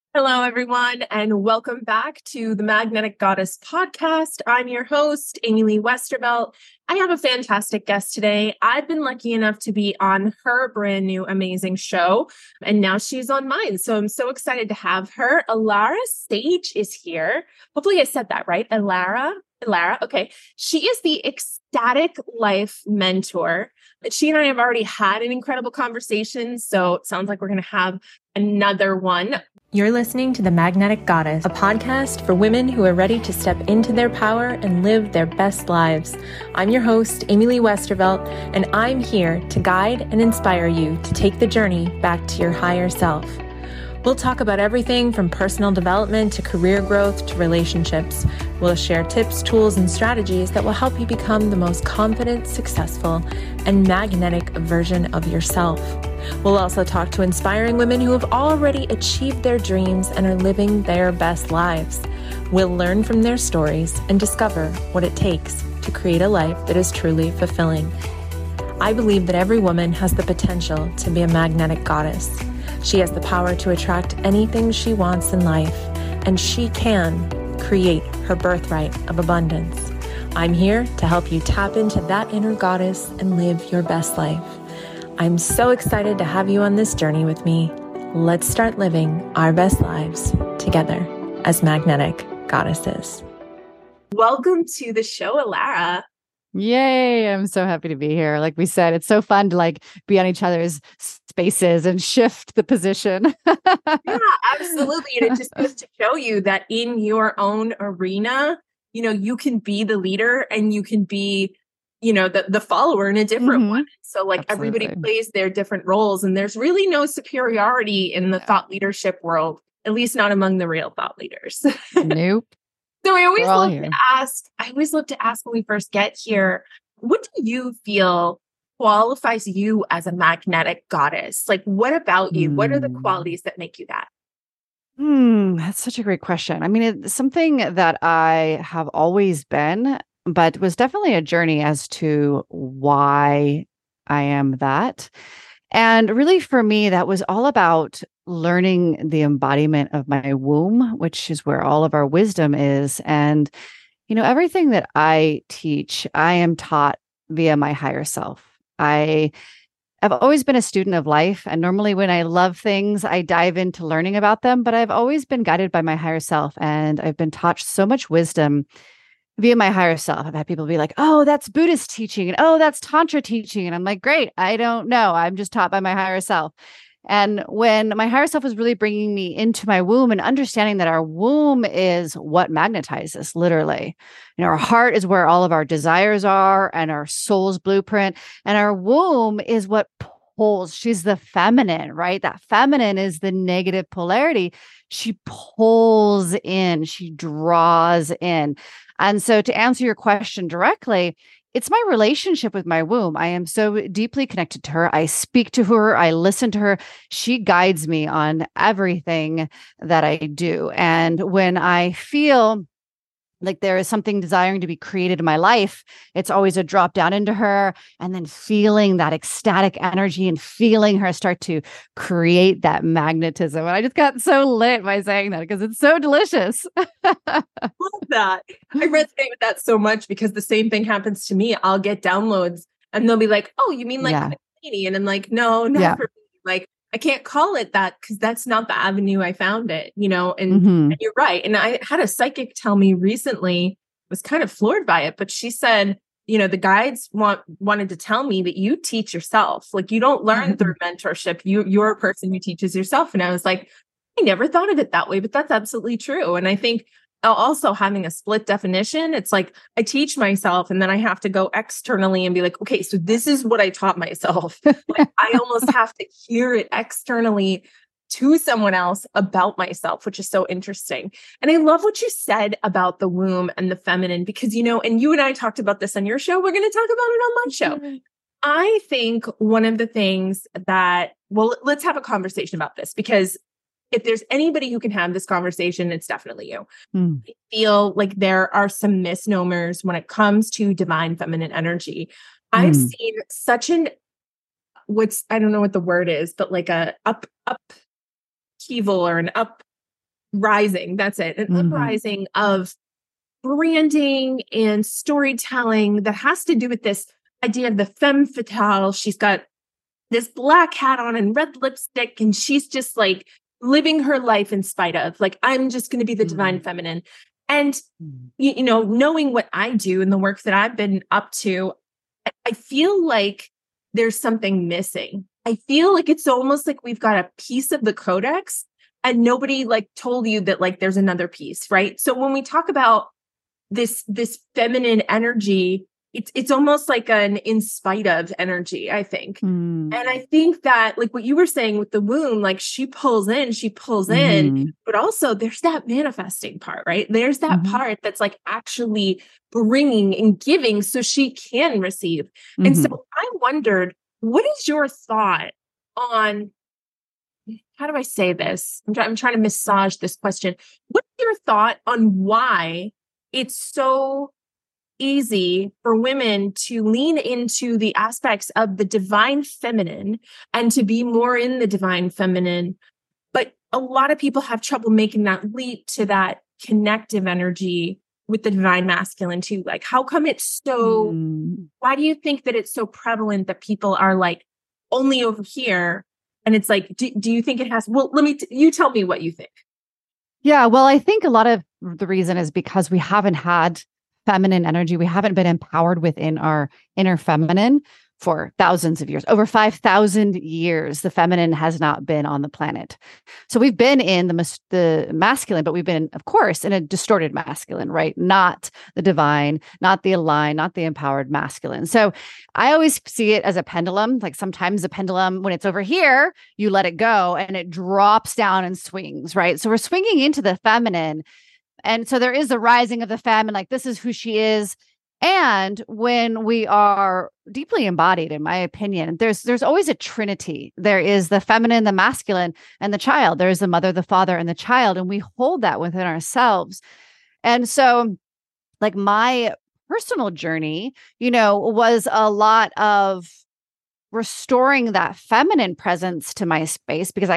Hello, everyone, and welcome back to the Magnetic Goddess podcast. I'm your host, Amy Lee Westervelt. I have a fantastic guest today. I've been lucky enough to be on her brand new amazing show, and now she's on mine. So I'm so excited to have her. Alara Sage is here. Hopefully I said that right. Alara. Okay. She is the ecstatic life mentor. She and I have already had an incredible conversation. So it sounds like we're going to have another one. You're listening to The Magnetic Goddess, a podcast for women who are ready to step into their power and live their best lives. I'm your host, Amy Lee Westervelt, and I'm here to guide and inspire you to take the journey back to your higher self. We'll talk about everything from personal development to career growth to relationships. We'll share tips, tools, and strategies that will help you become the most confident, successful, and magnetic version of yourself. We'll also talk to inspiring women who have already achieved their dreams and are living their best lives. We'll learn from their stories and discover what it takes to create a life that is truly fulfilling. I believe that every woman has the potential to be a magnetic goddess. She has the power to attract anything she wants in life, and she can create her birthright of abundance. I'm here to help you tap into that inner goddess and live your best life. I'm so excited to have you on this journey with me. Let's start living our best lives together as magnetic goddesses. Welcome to the show, Alara. Yay. I'm so happy to be here. Like we said, it's so fun to be on each other's spaces and shift the position. Yeah, absolutely. And it just goes to show you that in your own arena, you can be the leader and you can be, the follower in a different one. So Everybody plays their different roles, and there's really no superiority in the thought leadership world, at least not among the real thought leaders. Nope. So I always love to ask when we first get here, what do you feel qualifies you as a magnetic goddess? What about you? What are the qualities that make you that? That's such a great question. I mean, it's something that I have always been, but was definitely a journey as to why I am that. And really for me, that was all about learning the embodiment of my womb, which is where all of our wisdom is. And, everything that I teach, I am taught via my higher self. I've always been a student of life. And normally when I love things, I dive into learning about them, but I've always been guided by my higher self. And I've been taught so much wisdom via my higher self. I've had people be like, oh, that's Buddhist teaching. And oh, that's Tantra teaching. And I'm like, great. I don't know. I'm just taught by my higher self. And when my higher self was really bringing me into my womb and understanding that our womb is what magnetizes, literally. Our heart is where all of our desires are and our soul's blueprint. And our womb is what pulls. She's the feminine, right? That feminine is the negative polarity. She pulls in, she draws in. And so to answer your question directly, it's my relationship with my womb. I am so deeply connected to her. I speak to her. I listen to her. She guides me on everything that I do. And when I feel like there is something desiring to be created in my life, it's always a drop down into her and then feeling that ecstatic energy and feeling her start to create that magnetism. And I just got so lit by saying that because it's so delicious. Love that. I resonate with that so much because the same thing happens to me. I'll get downloads and they'll be like, oh, you mean Kundalini? And I'm like, no, not for me. I can't call it that because that's not the avenue I found it, and you're right. And I had a psychic tell me recently, was kind of floored by it, but she said, the guides wanted to tell me that you teach yourself. You don't learn through mentorship. You're a person who teaches yourself. And I was like, I never thought of it that way, but that's absolutely true. And I think also having a split definition, it's like I teach myself and then I have to go externally and be like, okay, so this is what I taught myself. I almost have to hear it externally to someone else about myself, which is so interesting. And I love what you said about the womb and the feminine, because, and you and I talked about this on your show. We're going to talk about it on my show. I think one of the things that, let's have a conversation about this, because if there's anybody who can have this conversation, it's definitely you. I feel like there are some misnomers when it comes to divine feminine energy. I've seen such I don't know what the word is, but like a upheaval or an rising. That's it. An Mm-hmm. uprising of branding and storytelling that has to do with this idea of the femme fatale. She's got this black hat on and red lipstick, and she's just like living her life in spite of, like, I'm just going to be the divine feminine. And, you know, knowing what I do and the work that I've been up to, I feel like there's something missing. I feel like it's almost like we've got a piece of the codex and nobody like told you that like there's another piece, right? So when we talk about this feminine energy, it's almost like an in spite of energy, I think. And I think that like what you were saying with the womb, like she pulls in, but also there's that manifesting part, right? There's that part that's like actually bringing and giving so she can receive. And so I wondered, what is your thought on, how do I say this? I'm trying to massage this question. What is your thought on why it's so easy for women to lean into the aspects of the divine feminine and to be more in the divine feminine, but a lot of people have trouble making that leap to that connective energy with the divine masculine too? Like, how come it's so, why do you think that it's so prevalent that people are like only over here? And it's like, do you think it has, well, you tell me what you think. Yeah, well, I think a lot of the reason is because we haven't had feminine energy. We haven't been empowered within our inner feminine for thousands of years. Over 5,000 years, the feminine has not been on the planet. So we've been in the masculine, but we've been, of course, in a distorted masculine, right? Not the divine, not the aligned, not the empowered masculine. So I always see it as a pendulum. Like sometimes the pendulum, when it's over here, you let it go and it drops down and swings, right? So we're swinging into the feminine. And so there is the rising of the femme, like this is who she is. And when we are deeply embodied, in my opinion, there's always a trinity. There is the feminine, the masculine, and the child. There is the mother, the father, and the child. And we hold that within ourselves. And so like my personal journey, you know, was a lot of restoring that feminine presence to my space because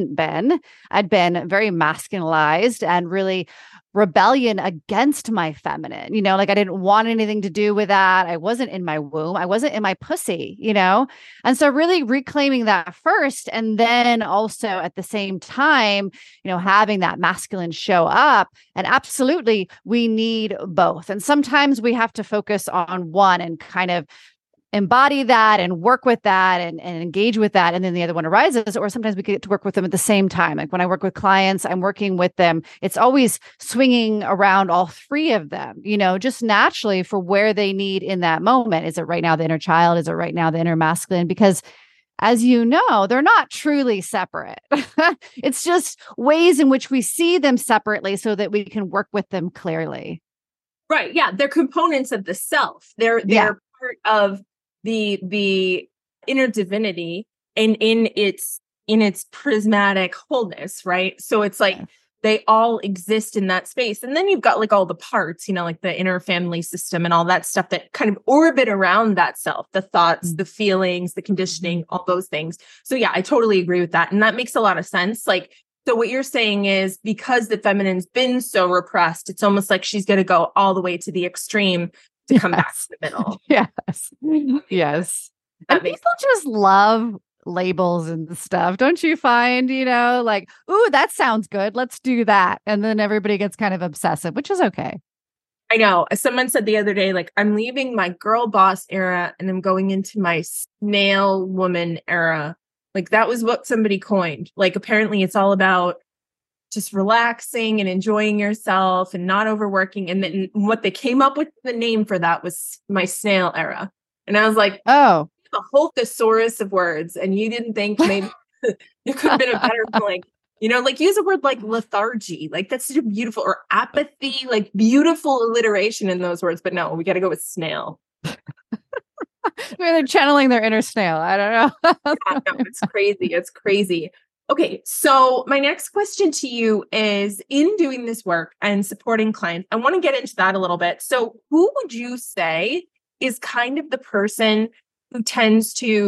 I'd been very masculinized and really rebellion against my feminine, you know, like I didn't want anything to do with that. I wasn't in my womb. I wasn't in my pussy, you know? And so really reclaiming that first. And then also at the same time, you know, having that masculine show up. And absolutely, we need both. And sometimes we have to focus on one and kind of embody that and work with that and engage with that. And then the other one arises, or sometimes we get to work with them at the same time. Like when I work with clients, I'm working with them. It's always swinging around all three of them, you know, just naturally for where they need in that moment. Is it right now the inner child? Is it right now the inner masculine? Because as you know, they're not truly separate. It's just ways in which we see them separately so that we can work with them clearly. Right. Yeah. They're components of the self. They're part of the inner divinity and in its prismatic wholeness, right? So it's like they all exist in that space. And then you've got like all the parts, you know, like the inner family system and all that stuff that kind of orbit around that self, the thoughts, the feelings, the conditioning, all those things. So yeah, I totally agree with that. And that makes a lot of sense. Like, so what you're saying is because the feminine's been so repressed, it's almost like she's going to go all the way to the extreme to come back to the middle. Yes. And people just love labels and stuff. Don't you find, you know, like, ooh, that sounds good. Let's do that. And then everybody gets kind of obsessive, which is okay. I know. Someone said the other day, like, I'm leaving my girl boss era and I'm going into my snail woman era. Like that was what somebody coined. Like apparently it's all about just relaxing and enjoying yourself and not overworking. And then what they came up with the name for that was my snail era. And I was like, oh, a whole thesaurus of words. And you didn't think maybe there could have been a better, like, you know, like use a word like lethargy. Like that's such a beautiful, or apathy, like beautiful alliteration in those words. But no, we got to go with snail. They're channeling their inner snail. I don't know. Yeah, no, it's crazy. It's crazy. Okay, so my next question to you is, in doing this work and supporting clients, I want to get into that a little bit. So who would you say is kind of the person who tends to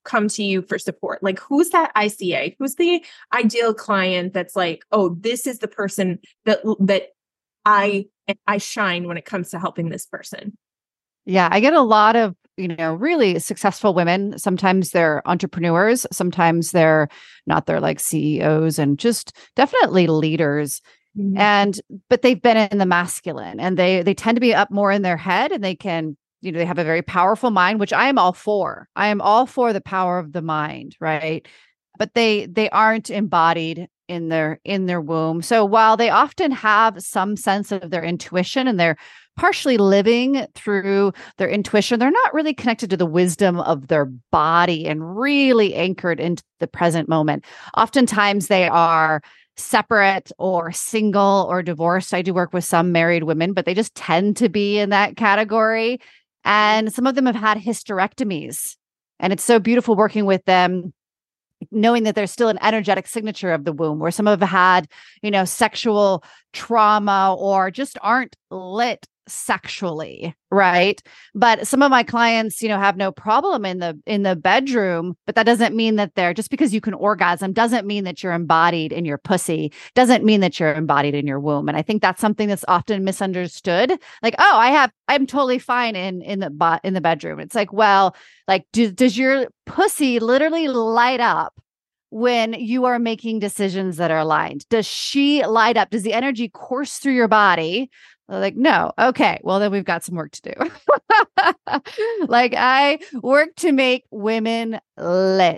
come to you for support? Like, who's that ICA? Who's the ideal client that's like, oh, this is the person that I shine when it comes to helping this person? Yeah, I get a lot of, really successful women. Sometimes they're entrepreneurs, sometimes they're not, they're like CEOs and just definitely leaders. But they've been in the masculine, and they tend to be up more in their head, and they can, they have a very powerful mind, which I am all for. I am all for the power of the mind, right? But they aren't embodied in their womb. So while they often have some sense of their intuition, and they're partially living through their intuition, they're not really connected to the wisdom of their body and really anchored into the present moment. Oftentimes they are separate or single or divorced. I do work with some married women, but they just tend to be in that category. And some of them have had hysterectomies. And it's so beautiful working with them, knowing that there's still an energetic signature of the womb, where some have had, sexual trauma or just aren't lit sexually, right? But some of my clients, have no problem in the bedroom, but that doesn't mean that they're, just because you can orgasm doesn't mean that you're embodied in your pussy, doesn't mean that you're embodied in your womb. And I think that's something that's often misunderstood. Like, oh, I'm totally fine in the bedroom. It's like, well, like, does your pussy literally light up when you are making decisions that are aligned? Does she light up? Does the energy course through your body? They're like, no. Okay. Well, then we've got some work to do. Like, I work to make women lit.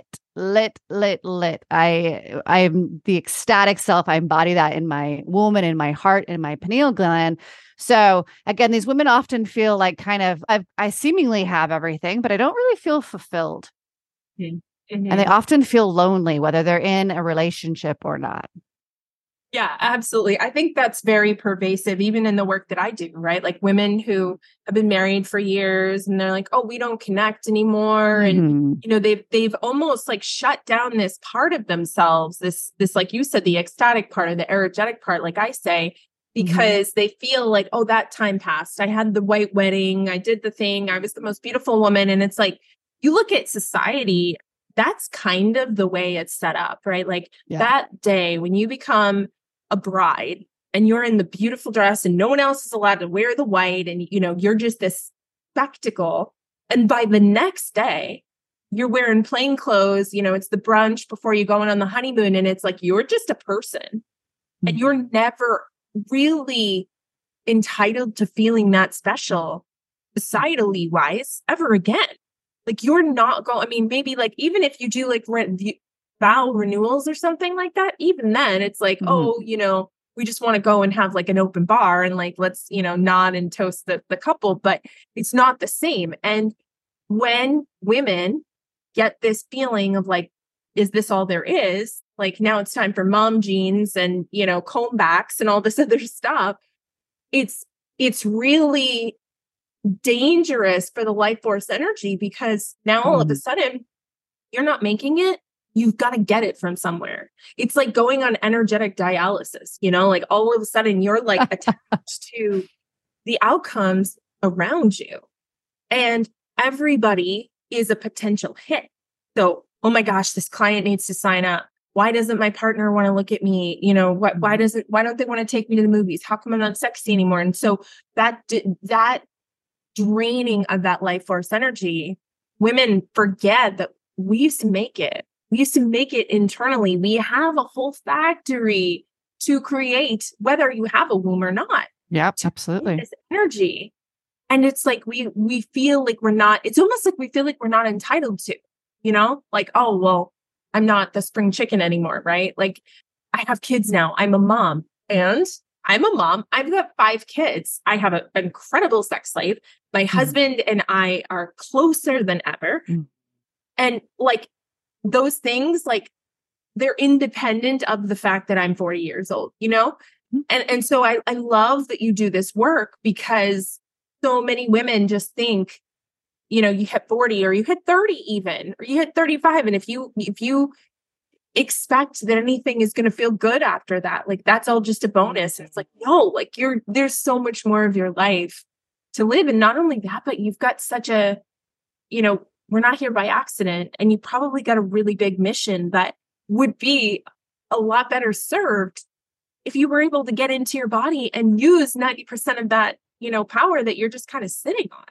I'm the ecstatic self. I embody that in my womb and in my heart and my pineal gland. So again, these women often feel like I seemingly have everything, but I don't really feel fulfilled. Mm-hmm. And they often feel lonely, whether they're in a relationship or not. Yeah, absolutely. I think that's very pervasive, even in the work that I do, right? Like women who have been married for years and they're like, oh, we don't connect anymore. And, they've almost like shut down this part of themselves, this, like you said, the ecstatic part or the energetic part, like I say, because they feel like, oh, that time passed. I had the white wedding. I did the thing. I was the most beautiful woman. And it's like, you look at society, that's kind of the way it's set up, right? Like that day when you become a bride and you're in the beautiful dress and no one else is allowed to wear the white, and you're just this spectacle, and by the next day you're wearing plain clothes, it's the brunch before you go on the honeymoon, and it's like you're just a person and you're never really entitled to feeling that special societally wise ever again. Like, you're not going, I mean, maybe like, even if you do like vow renewals or something like that, even then it's like, oh, we just want to go and have like an open bar and like, let's, nod and toast the couple, but it's not the same. And when women get this feeling of like, is this all there is? Like, now it's time for mom jeans and, comebacks and all this other stuff. It's really dangerous for the life force energy, because now all of a sudden you're not making it. You've got to get it from somewhere. It's like going on energetic dialysis, like all of a sudden you're like attached to the outcomes around you, and everybody is a potential hit. So, oh my gosh, this client needs to sign up. Why doesn't my partner want to look at me? Why don't they want to take me to the movies? How come I'm not sexy anymore? And so that draining of that life force energy, women forget that we used to make it. We used to make it internally. We have a whole factory to create, whether you have a womb or not. Yeah, absolutely. This energy. And it's like, we feel like we're not, it's almost like we feel like we're not entitled to, like, oh, well, I'm not the spring chicken anymore, right? Like, I have kids now. I'm a mom, and I'm a mom. I've got 5 kids. I have an incredible sex slave. My husband and I are closer than ever. And like, those things, like, they're independent of the fact that I'm 40 years old, And so I love that you do this work, because so many women just think, you hit 40 or you hit 30 even, or you hit 35. And if you expect that anything is going to feel good after that, like, that's all just a bonus. And it's like, no, like, there's so much more of your life to live. And not only that, but you've got such a, we're not here by accident. And you probably got a really big mission that would be a lot better served if you were able to get into your body and use 90% of that, power that you're just kind of sitting on.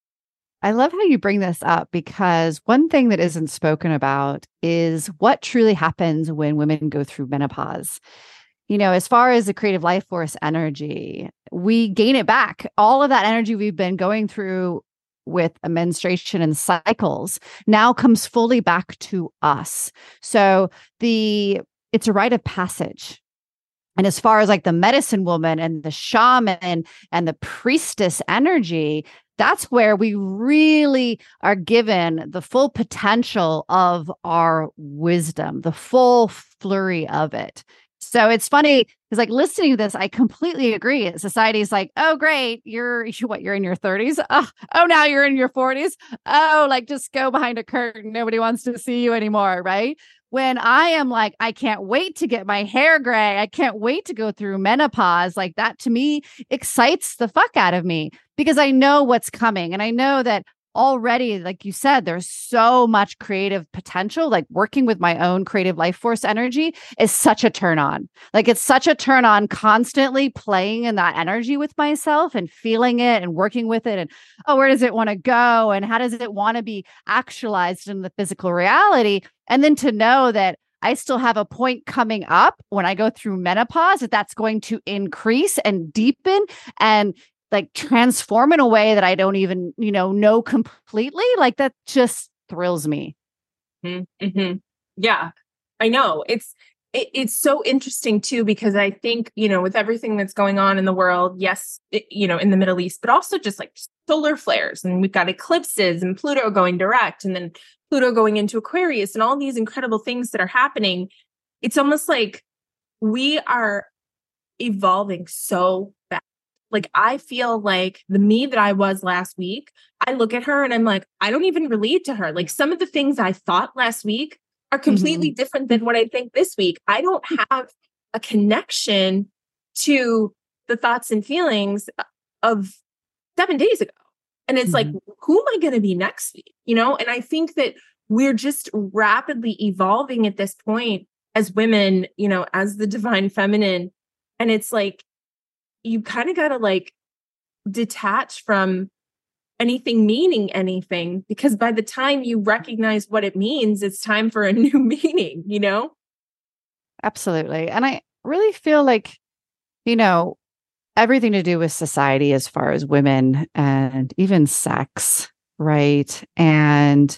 I love how you bring this up, because one thing that isn't spoken about is what truly happens when women go through menopause. As far as the creative life force energy, we gain it back. All of that energy we've been going through with a menstruation and cycles now comes fully back to us. So it's a rite of passage. And as far as like the medicine woman and the shaman and the priestess energy, that's where we really are given the full potential of our wisdom, the full flurry of it. So it's funny because like listening to this, I completely agree. Society's like, oh, great. You're in your 30s. Oh, now you're in your 40s. Oh, like just go behind a curtain. Nobody wants to see you anymore. Right. When I am like, I can't wait to get my hair gray. I can't wait to go through menopause. Like that to me excites the fuck out of me because I know what's coming. And I know that already, like you said, there's so much creative potential. Like working with my own creative life force energy is such a turn on. Like it's such a turn on constantly playing in that energy with myself and feeling it and working with it. And where does it want to go? And how does it want to be actualized in the physical reality? And then to know that I still have a point coming up when I go through menopause that's going to increase and deepen and like transform in a way that I don't even, know completely. Like that just thrills me. Mm-hmm. Yeah, I know. It's so interesting too, because I think, with everything that's going on in the world, yes, in the Middle East, but also just like solar flares, and we've got eclipses and Pluto going direct and then Pluto going into Aquarius and all these incredible things that are happening. It's almost like we are evolving so fast. Like, I feel like the me that I was last week, I look at her and I'm like, I don't even relate to her. Like some of the things I thought last week are completely different than what I think this week. I don't have a connection to the thoughts and feelings of 7 days ago. And it's like, who am I going to be next week? And I think that we're just rapidly evolving at this point as women, as the divine feminine. And it's like, you kind of got to like detach from anything meaning anything, because by the time you recognize what it means, it's time for a new meaning, Absolutely. And I really feel like, everything to do with society as far as women and even sex, right? And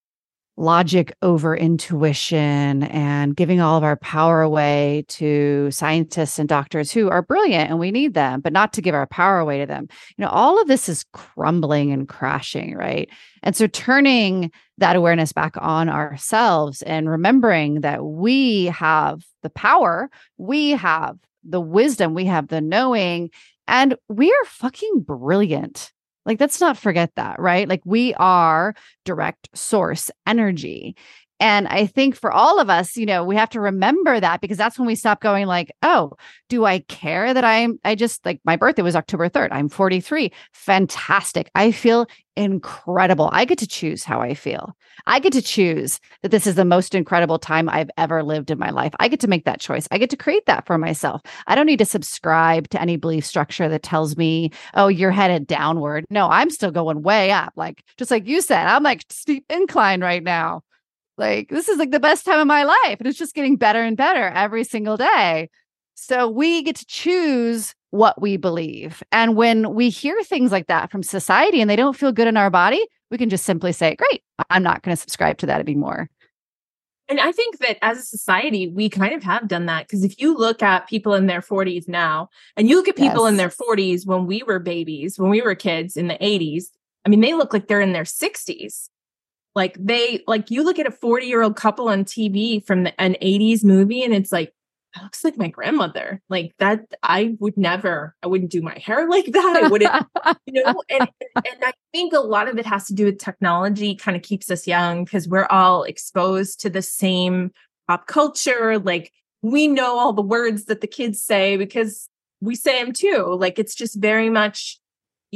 logic over intuition and giving all of our power away to scientists and doctors who are brilliant and we need them, but not to give our power away to them. All of this is crumbling and crashing, right? And so turning that awareness back on ourselves and remembering that we have the power, we have the wisdom, we have the knowing, and we are fucking brilliant. Like, let's not forget that, right? Like we are direct source energy. And I think for all of us, we have to remember that, because that's when we stop going like, oh, do I care that I just like my birthday was October 3rd. I'm 43. Fantastic. I feel incredible. I get to choose how I feel. I get to choose that this is the most incredible time I've ever lived in my life. I get to make that choice. I get to create that for myself. I don't need to subscribe to any belief structure that tells me, oh, you're headed downward. No, I'm still going way up. Like, just like you said, I'm like steep incline right now. Like, this is like the best time of my life. And it's just getting better and better every single day. So we get to choose what we believe. And when we hear things like that from society and they don't feel good in our body, we can just simply say, great, I'm not going to subscribe to that anymore. And I think that as a society, we kind of have done that. Because if you look at people in their 40s now, and you look at people in their 40s when we were babies, when we were kids in the 80s, I mean, they look like they're in their 60s. Like you look at a 40-year-old couple on TV from an 80s movie, and it's like, that looks like my grandmother. Like that, I wouldn't do my hair like that. I wouldn't, and I think a lot of it has to do with technology kind of keeps us young, because we're all exposed to the same pop culture. Like we know all the words that the kids say because we say them too. Like it's just very much,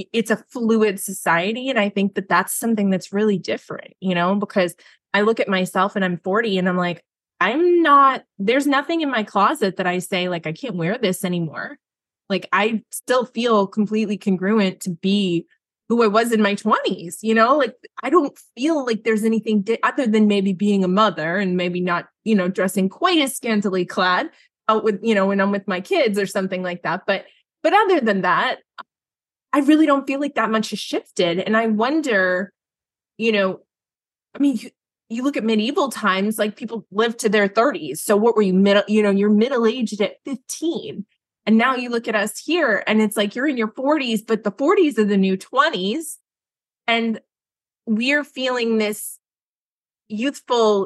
it's a fluid society. And I think that that's something that's really different, because I look at myself and I'm 40 and I'm like, there's nothing in my closet that I say like, I can't wear this anymore. Like I still feel completely congruent to be who I was in my 20s, like I don't feel like there's anything other than maybe being a mother and maybe not, dressing quite as scantily clad out with, when I'm with my kids or something like that. But other than that, I really don't feel like that much has shifted. And I wonder, I mean, you look at medieval times, like people lived to their 30s. So what were you you're middle-aged at 15. And now you look at us here and it's like you're in your 40s, but the 40s are the new 20s. And we're feeling this youthful,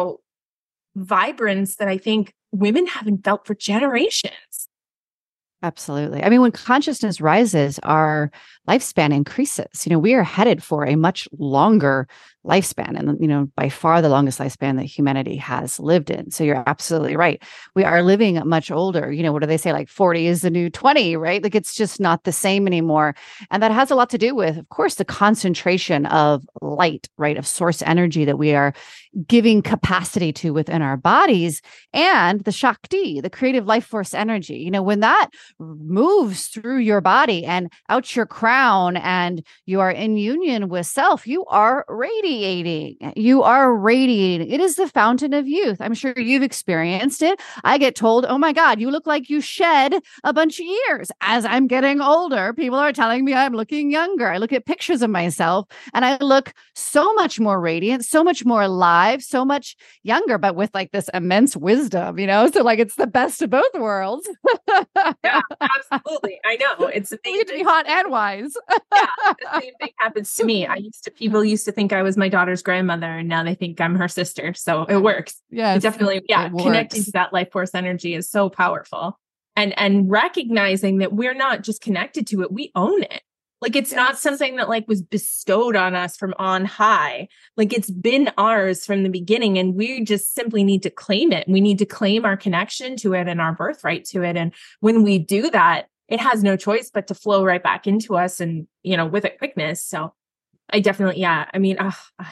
vibrance that I think women haven't felt for generations. Absolutely. I mean, when consciousness rises, our lifespan increases. We are headed for a much longer lifespan and, by far the longest lifespan that humanity has lived in. So you're absolutely right. We are living much older. What do they say? Like 40 is the new 20, right? Like it's just not the same anymore. And that has a lot to do with, of course, the concentration of light, right? Of source energy that we are giving capacity to within our bodies, and the Shakti, the creative life force energy. When that moves through your body and out your crown and you are in union with self, you are radiating. You are radiating. It is the fountain of youth. I'm sure you've experienced it. I get told, oh my God, you look like you shed a bunch of years. As I'm getting older, people are telling me I'm looking younger. I look at pictures of myself and I look so much more radiant, so much more alive, so much younger, but with like this immense wisdom, so like it's the best of both worlds. Yeah, absolutely. I know. It's amazing. Hot and wise. Yeah, the same thing happens to me. People used to think I was my daughter's grandmother, and now they think I'm her sister. So it works. Yeah, definitely. Yeah, connecting to that life force energy is so powerful, and recognizing that we're not just connected to it, we own it. Like it's not something that like was bestowed on us from on high. Like it's been ours from the beginning, and we just simply need to claim it. We need to claim our connection to it and our birthright to it. And when we do that, it has no choice but to flow right back into us and, with a quickness. So I definitely, yeah. I mean,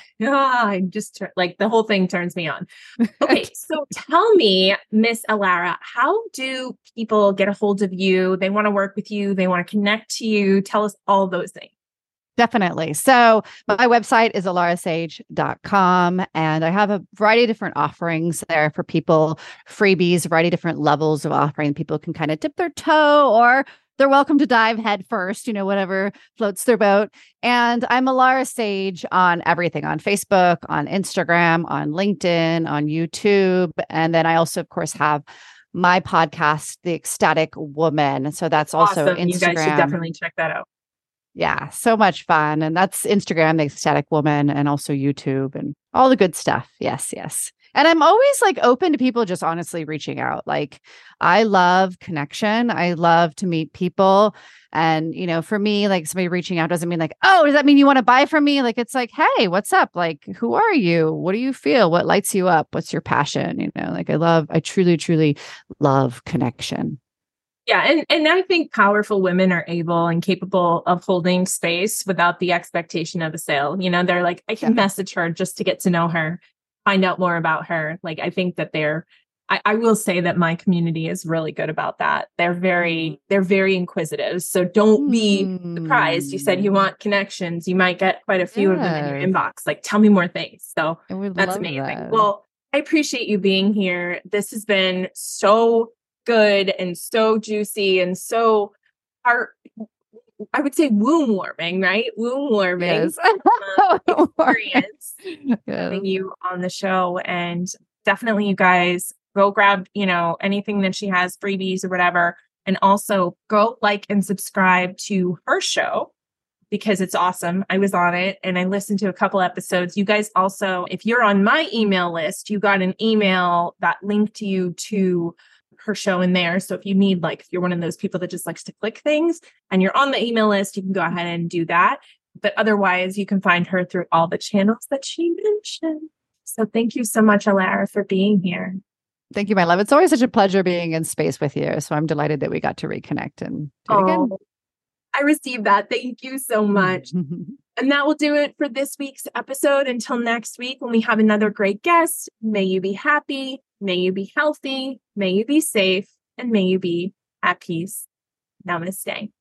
I just like the whole thing turns me on. Okay. So tell me, Miss Alara, how do people get a hold of you? They want to work with you. They want to connect to you. Tell us all those things. Definitely. So my website is alarasage.com, and I have a variety of different offerings there for people, freebies, a variety of different levels of offering. People can kind of dip their toe, or they're welcome to dive head first, whatever floats their boat. And I'm Alara Sage on everything, on Facebook, on Instagram, on LinkedIn, on YouTube. And then I also, of course, have my podcast, The Ecstatic Woman. So that's also awesome. Instagram. You guys should definitely check that out. Yeah, so much fun. And that's Instagram, The Ecstatic Woman, and also YouTube and all the good stuff. Yes, yes. And I'm always like open to people just honestly reaching out. Like I love connection. I love to meet people. And, for me, like somebody reaching out doesn't mean like, oh, does that mean you want to buy from me? Like, it's like, hey, what's up? Like, who are you? What do you feel? What lights you up? What's your passion? Like I truly, truly love connection. Yeah. And I think powerful women are able and capable of holding space without the expectation of a sale. They're like, I can message her just to get to know her, find out more about her. Like, I think that I will say that my community is really good about that. They're very inquisitive. So don't be surprised. You said you want connections. You might get quite a few of them in your inbox. Like, tell me more things. So that's amazing. That. Well, I appreciate you being here. This has been so good and so juicy and so I would say womb warming, right? Womb warming. Yes. Experience having you on the show. And definitely you guys go grab, anything that she has, freebies or whatever. And also go like and subscribe to her show because it's awesome. I was on it and I listened to a couple episodes. You guys also, if you're on my email list, you got an email that linked you to her show in there. So if you need, if you're one of those people that just likes to click things and you're on the email list, you can go ahead and do that. But otherwise, you can find her through all the channels that she mentioned. So thank you so much, Alara, for being here. Thank you, my love. It's always such a pleasure being in space with you. So I'm delighted that we got to reconnect and do it again. I received that. Thank you so much. And that will do it for this week's episode. Until next week, when we have another great guest, may you be happy, may you be healthy, may you be safe, and may you be at peace. Namaste.